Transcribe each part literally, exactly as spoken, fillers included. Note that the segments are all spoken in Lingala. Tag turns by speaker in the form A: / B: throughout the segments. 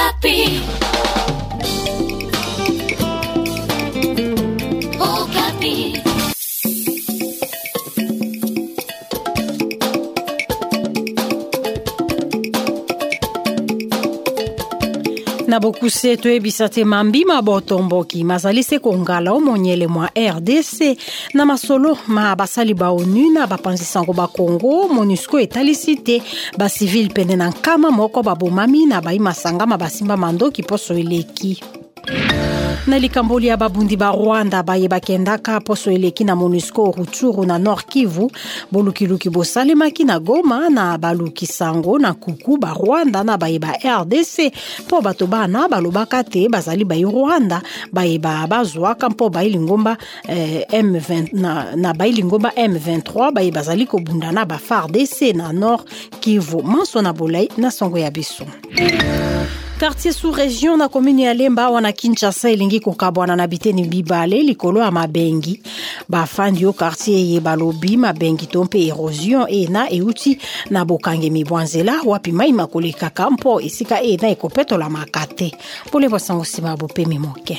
A: Okapi. Okapi.
B: Na bokuse toyebisa te mambima botomboki mazali se kongala omonyele mwa R D C na masolo ma basali ba ONU na bapanzisango ba Congo MONUSCO etalisi te ba civil pene na nkama moko babomami na bayi masanga mabasimba mandoki poso eleki. Na likamboli ya babundi ba Rwanda baye bakendaka poso eleki na MONUSCO Rutshuru na Nord Kivu bolukiluki bosalemaki na Goma na baluki sango na kuku ba Rwanda na baye ba R D C po bato bana balobaka te bazali bayi Rwanda baye ba bazwaka mpo bayi lingomba eh, M vingt na, na bayi lingomba M vingt-trois baye bazali kobunda na ba F A R D C na Nord Kivu manso na bolai na songo ya biso. Quartier sous-région na commune ya Lemba wana Kinshasa elingi kokabwana na biteni bibale likolo ya mabengi. Ba fandi yo quartier ye balobi mabengi tompe erosion e na euti na bokange mibwanzela wapi mai makoleka kampo esika e na ekopeto la makate. Pole bosango sima bopemi moke.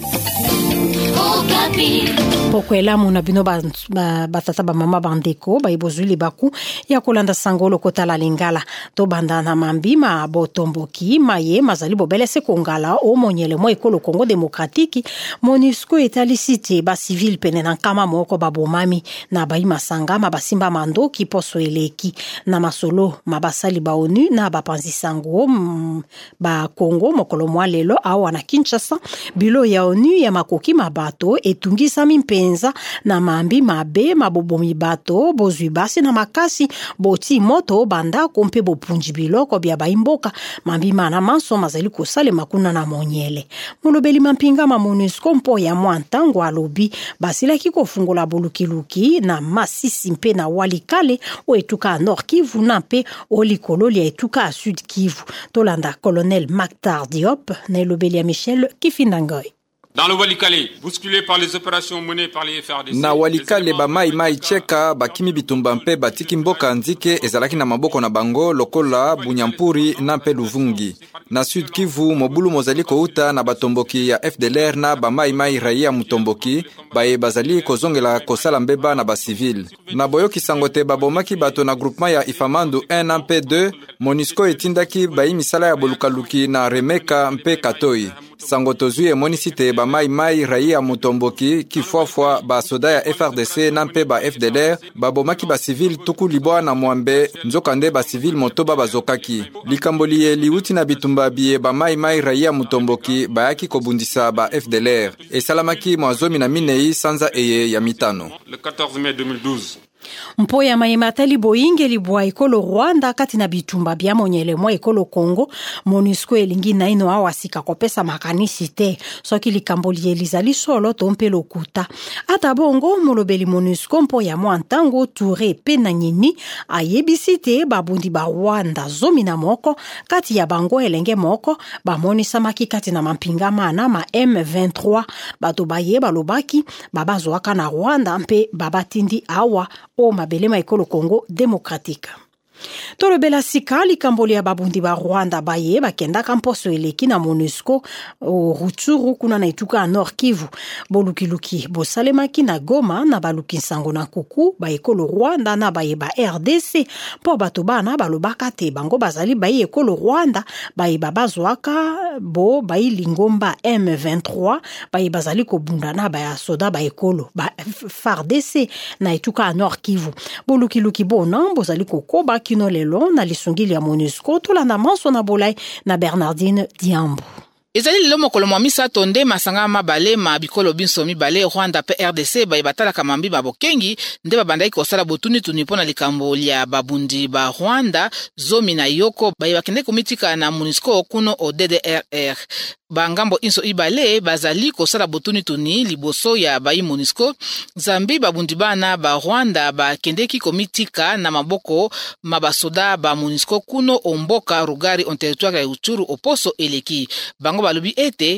B: Okapi. Pokwela muna bino ba, ba batata ba mama bandeko ba ibozuli baku ya kolanda sangolo kota la lingala to bandana mambima botomboki maye mazali bobele se kongala o monyele mo ekolo Congo démocratique MONUSCO etalisi te ba civil pene na nkama moko babomami na bayi masanga mabasimba mandoki poso eleki na masolo mabasali ba ONU na bapanzisango mm, ba Congo mokolo mwa lelo awa na Kinshasa bilo ya ONU ya makoki mabato etungisa mimpenza na mambi mabe mabobomi bato bozwi basi na makasi boti moto banda kompe bopunji biloko bya baimboka mambi mana manso mazali kosale makuna na monyele molobeli mampinga ma MONUSCO mpo ya mwantango alobi basilaki kofungola bolukiluki na Masisi mpe na Walikale o etuka Nord Kivu na mpe olikolo lia etuka Sud Kivu tolanda colonel Maktar Diop na elobeli ya Michel Kifindangoy.
C: Dans le Walikale, bousculé par les opérations menées par les F A R D C.
D: Na Walikale ba mai mai cheka bakimi bitumba mpe batiki mboka nzike ezalaki na maboko na bango lokola Bunyampuri na mpe Luvungi. Na Sud Kivu mobulu mozali kouta na batomboki ya F D L R na ba mai mai raia mutomboki baye bazali kozongela kosala mbeba na ba civil. Na boyoki sangote babomaki bato na groupement ya Ifamandu un na mpe deux MONUSCO etindaki bayi misala ya bolukaluki na Remeka mpe Katoi. Sangoto zui monisite ba mai mai raia mutomboki kifwafwa ba soda ya F R D C na mpe ba F D L R babomaki ba civil tuku libwa na mwambe nzokande ba civil motoba bazokaki. Likamboli ye liuti na bitumba biye ba mai mai raia mutomboki bayaki kobundisa ba F D L R. Esalamaki mwazomi na minei sanza eye ya mitano.
C: Le quatorze mai deux mille douze.
B: Mpo ya maimatali boinge libwa ekolo Rwanda kati na bitumba bya monyele mwa ekolo Congo MONUSCO elingi na ino awasika kopesa makanisi te soki likamboli elizali solo tompe lokuta ata bongo molobeli MONUSCO mpo ya mwantango Touré pe na nyini ayebisi te babundi ba Rwanda zomi na moko kati ya bango elenge moko bamonisa maki kati na mampinga mana ma M vingt-trois bato baye balobaki babazwaka na Rwanda mpe babatindi awa o mabelema ekolo Congo démocratique. Tolo bela sika likamboli ya babundi ba Rwanda baye bakenda kamposo eleki na MONUSCO o Rutshuru kuna na etuka Nord Kivu bolukiluki bosalemaki na Goma na baluki sango na kuku ba ekolo Rwanda na baye ba R D C po bato bana balobaka te bango bazali baye ekolo Rwanda baye babazwaka bo baye lingomba M vingt-trois baye bazali kobunda na baya soda ba ekolo ba F A R D C na etuka Nord Kivu bolukiluki bona bozali kokoba kino lelo na lisungili ya MONUSCO tolanda manso na bolai na Bernardine Diambo.
E: Ezali lelo mokolo mwa misato nde masanga mabale ma bikolo binso mibale Rwanda pe R D C baye batalaka mambi babokengi nde babandaki kosala botuni tuni pona likambo lia babundi ba Rwanda zomi na yoko baye bakende komitika na MONUSCO kuno o D D R R. Bangambo inso ibale bazali kosala botuni tuni liboso ya bayi MONUSCO zambi babundi bana ba Rwanda bakendeki komitika na maboko mabasoda ba MONUSCO kuno omboka Rugari on territoire ya Rutshuru oposo eleki. Bango balobi ete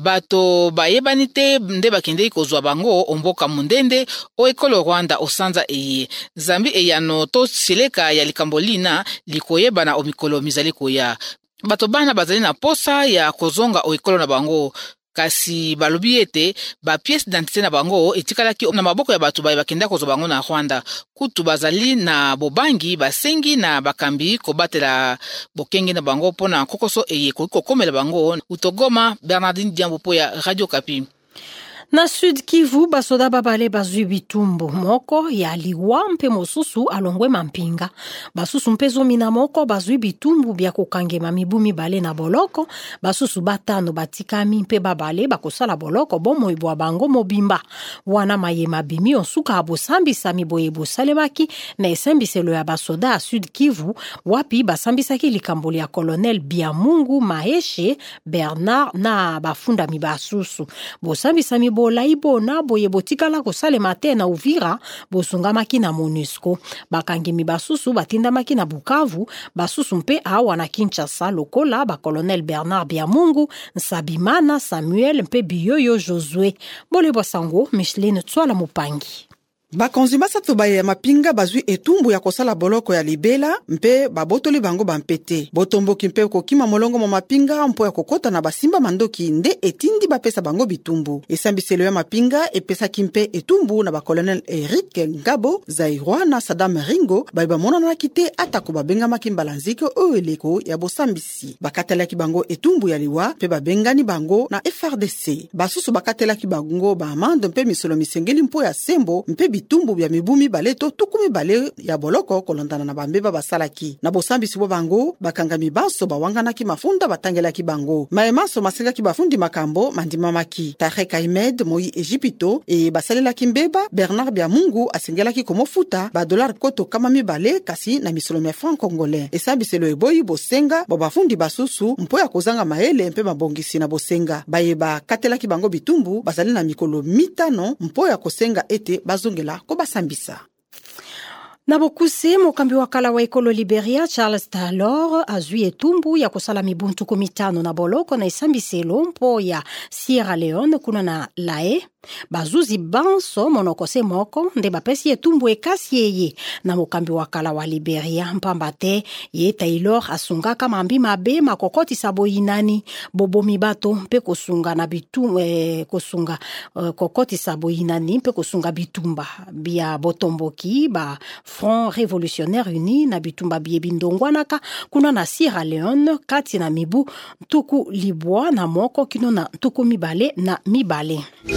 E: bato bayebani te nde bakendeki kozwa bango omboka mundende o ekolo Rwanda osanza eye. Zambi eyano to sileka ya likambolina likoyeba na omikolo mizali koya. bato bana bazali na posa ya kozonga oekolo na bango. Kasi balobi ete ba pièce d'identité na bango etikalaki na maboko ya bato baye bakenda kozwa bango na Rwanda. Kutu bazali na bobangi basengi na bakambi kobatela bokenge na bango pona kokoso eye kokomela bango. Utogoma, Bernardine Diambo po ya Radio Kapi.
B: Na Sud Kivu basoda babale bazwi bitumbu moko ya liwa mpe mosusu alongwe mampinga. Basusu mpe zomi na moko bazwi bitumbu bya kokangema mibu mibale na boloko. Basusu batano batikami mpe babale bakosala boloko bomo ibwa bango mobimba. Wana mayema bimi onsuka abosambisa miboye bosalemaki na esambiselo ya basoda a Sud Kivu wapi basambisaki likamboli ya Colonel Biamungu Maheshe Bernard na bafunda mibasusu. Bosambisa mibo bola ibona boye botikala kosalema te na Uvira bosungamaki na MONUSCO. Bakangemi basusu batindamaki na Bukavu, basusu mpe awa na Kinshasa lokola ba Colonel Bernard Biamungu, Nsabimana Samuel mpe Biyoyo Josue. Bole bosango Micheline Tswala Mupangi.
A: Bakonzi basato baye ya mapinga bazwi etumbu ya kosala boloko ya libela mpe babotoli bango bampete. Botomboki mpe kokima molongo mo mapinga mpo ya kokota na basimba mandoki nde etindi bapesa bango bitumbu. Esambiselo ya mapinga epesa kimpe etumbu na bakolonel Eric Ngabo, Zairwa na Sadam Ringo baye bamona na kite atako babenga makimbala nzike o eleko ya bosambisi. Bakatelaki bango etumbu ya liwa mpe babengani bango na F R D C. Basusu bakatelaki bango ba amande mpe misolo misengeli mpo ya sembo mpe bitumbu bya mibumi bale to tukumi bale ya boloko kolondana na bambeba basalaki. Na bosambisi bo bango bakangami baso bawanganaki mafunda batangelaki bango. Maemaso maselaki bafundi makambo mandimamaki. Tarek Ahmed Moi Egypto e basalelaki mbeba Bernard Biamungu asengelaki komofuta ba dollar koto kama mibale kasi na misolo ya franc congolais. Esambiselo eboyi bosenga bo bafundi basusu mpo ya kozanga maele mpe mabongisi na bosenga. Bayeba katelaki bango bitumbu basali na mikolo mitano mpo ya kosenga ete bazongela ko basambisa.
B: Na bokuse mokambi wakala wa ekolo Liberia Charles Taylor azwi etumbu ya kosala mibuntu komitano na boloko na esambiselo mpo ya Sierra Leone kuna na Lae. Bazuzi banso monokose moko nde bapesi etumbu ekasi yeye na mokambi wakala wa Liberia mpamba te ye Taylor asungaka mambi mabe makokoti saboyinani bobomi bato mpe kosunga na bitu eh, kosunga uh, kokoti saboyinani mpe kosunga bitumba bia botomboki ba Front Révolutionnaire Uni na bitumba biebi ndongwanaka kuna na Sierra Leone kati na mibu tuku libwa na moko kino na tuku mibale na mibale.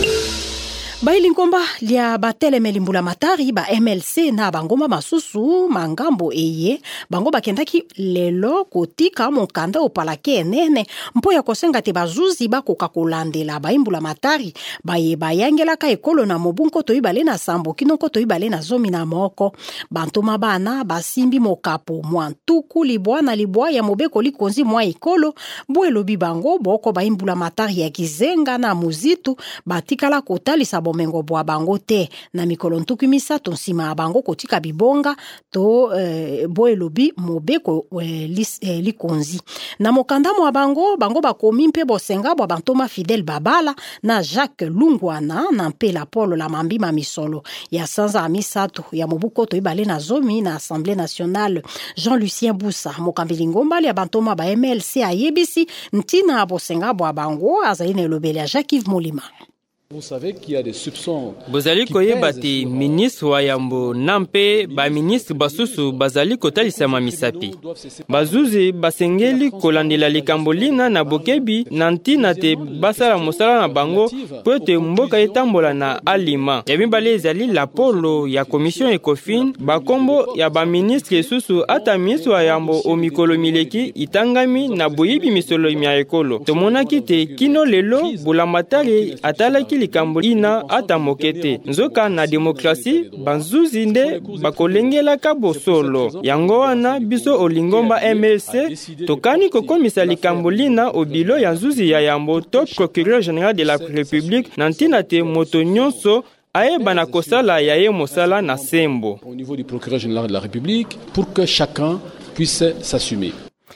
B: Baili nkomba lia batele melimbula matari ba M L C na bangoma masusu mangambo eye bango bakendaki lelo kotika mokanda opalake enene mpo ya kosenga te bazuzi bakoka kolandela baimbula matari baye bayangelaka ekolo na mobunko toibale na sambo kinoko toibale na zomi na moko bantoma bana basimbi mokapo mwantuku libwa na libwa ya mobeko likonzi mwa ekolo bwelobi bango boko baimbula matari ya kizenga na muzitu batikala kotalisa mengo bwa bango te na mikolo ntuku misato nsima bango kotika bibonga to eh, boelobi mobeko eh, lis, eh, likonzi na mokanda mwa bango bango bakomi mpe bosenga bwa bantoma Fidel Babala na Jacques Lungwana na mpela Polo la mambima misolo ya sanza misato ya mobuko to ibale na zomi na Assemblée nationale Jean-Lucien Boussa mokambi ngomba ya bantoma ba M L C ayebisi ntina bosenga bwa bango azali na lobele ya Jacques Molima.
F: Vous savez qu'il y a des soupçons.
G: Bozali koyeba te ministre wa yambo nampe ba ministre basusu bazali kotalisa mamisapi. Bazuzi basengeli kolandela likambolina na bokebi nantina te basala mosala na bango pote mboka etambola na alima. Yabibale ezali la polo ya commission Ecofin bakombo ya ba ministre susu ata ministre wa yambo o mikolo mileki itangami na boyibi misolo ya ekolo. Tomonaki te kino lelo bulamatari atalaki likambo ina ata mokete nzoka na demokrasi banzuzi nde bakolengela kabosolo yango wana biso olingomba M L C tokani kokomisa likambo lina obilo ya nzuzi ya yambo top procureur général de la République nantina te moto nyonso ayeba na kosala ya ye mosala na sembo
F: au niveau du procureur général de la République pour que chacun puisse s'assumer.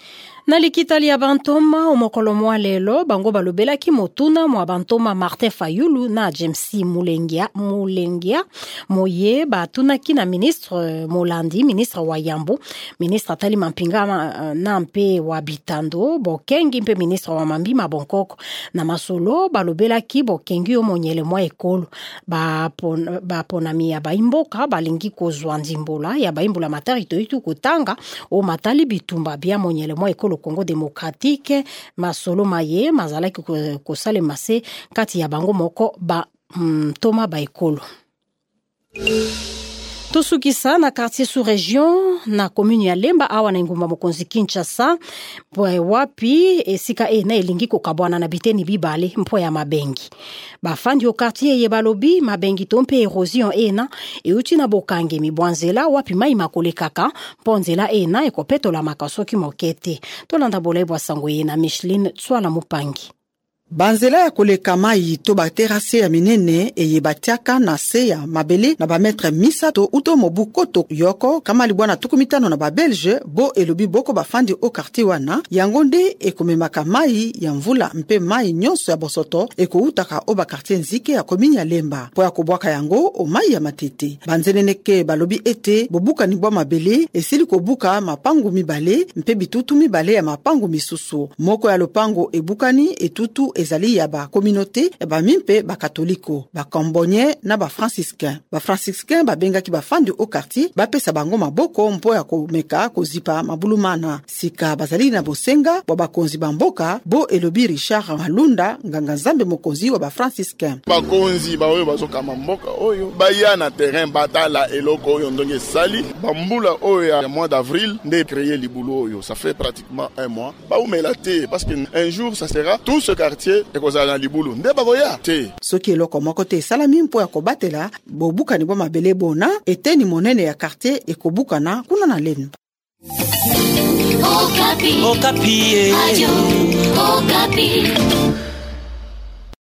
B: Na likitali ya bantoma omokolo mwa lelo bango balobelaki motuna mwa bantoma Martin Fayulu na James Mulengia Mulengia moye batunaki na ministre Molandi ministre wa Yambo ministre Atali Mampinga na mpe wa Bitando bokengi mpe ministre wa Mambi Mabonkoko na masolo balobelaki bokengi omonyele mwa ekolo ba pon, ba ponami ya baimboka balingi kozwa ndimbola ya baimbola matarito itu kutanga o matali bitumba bia monyele mwa ekolo Congo démocratique masolo maye mazalaki kosale mase kati ya bango moko ba mm, toma ba ekolo. Tosukisa na quartier sous région na commune ya Lemba awa na ngumba mokonzi Kinshasa bwa wapi esika e na elingi kokabwana na biteni bibale mpo ya mabengi bafandi o quartier ye balobi mabengi tompe erosion ena euti na bokange mibwanzela wapi mai makole kaka ponzela ena ekopetola makasoki mokete tolanda bolebwa sango ye na Micheline Tswala Mupangi.
A: Banzela ya koleka mai to baterase ya minene eye batiaka na se ya mabele na bametre misato uto mobukoto yoko kama libwana tukumitano na ba Belge bo elobi boko bafandi o quartier wana yango nde ekomemaka mai ya mvula mpe mai nyonso ya bosoto ekoutaka o ba quartier nzike ya komini ya Lemba po ya kobwaka yango o mai ya matete banzeneneke balobi ete bobuka ni bwa mabele esili kobuka mapangu mibale mpe bitutu mibale ya mapangu misusu moko ya lopango ebukani etutu ezali ya ba communauté ya ba mimpe ba katoliko ba kambonye na ba franciscain ba franciscain ba bengaki ba fandi au quartier ba pesa bango maboko mpo ya komeka kozipa mabulumana sika bazali na bosenga wa bakonzi bamboka bo elobi Richard Malunda nganga nzambe mokonzi wa ba franciscain
H: bakonzi ba oyo bazoka mboka oyo baya na terrain batala eloko oyo ndonge sali bambula oyo ya mois d'avril nde créer libulu oyo ça fait pratiquement un mois ba umelate parce que un jour ça sera tout ce quartier et kozala libulu nde baboya te
A: soki eloko moko te salami mpo ya kobatela bobuka ni bwa mabele bona eteni monene ya quartier ekobukana kuna na lenu.
I: Okapi Okapi Radio Okapi